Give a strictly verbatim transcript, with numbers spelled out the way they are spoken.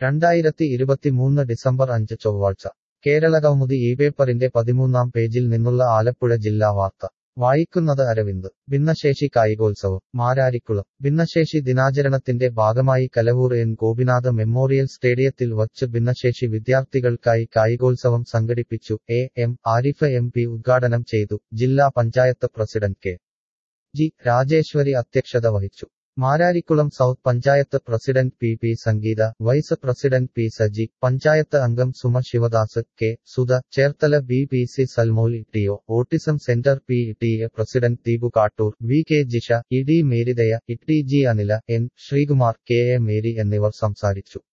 രണ്ടായിരത്തി ഇരുപത്തിമൂന്ന് ഡിസംബർ അഞ്ച് ചൊവ്വാഴ്ച കേരളകൗമുദി ഈ പേപ്പറിന്റെ പതിമൂന്നാം പേജിൽ നിന്നുള്ള ആലപ്പുഴ ജില്ലാ വാർത്ത വായിക്കുന്നത് അരവിന്ദ് ഭിന്നശേഷി കായികോത്സവം മാരാരിക്കുളം ഭിന്നശേഷി ദിനാചരണത്തിന്റെ ഭാഗമായി കലവൂർ എൻ ഗോപിനാഥ മെമ്മോറിയൽ സ്റ്റേഡിയത്തിൽ വച്ച് ഭിന്നശേഷി വിദ്യാർത്ഥികൾക്കായി കായികോത്സവം സംഘടിപ്പിച്ചു. A M Arif M P ഉദ്ഘാടനം ചെയ്തു. ജില്ലാ panchayat president K G Rajeswari അധ്യക്ഷത വഹിച്ചു. Mararikulam south panchayat president P P Sangeetha, vice president P Saji, panchayat അംഗം Suma Sivadas, K Sudha, Cherthala B P C സൽമോൽ T O, autism centre P T A president Deepu Kattoor, V K Jisha, E D Merydaya, E T G Anila, N Sreekumar, K A Mary എന്നിവർ സംസാരിച്ചു.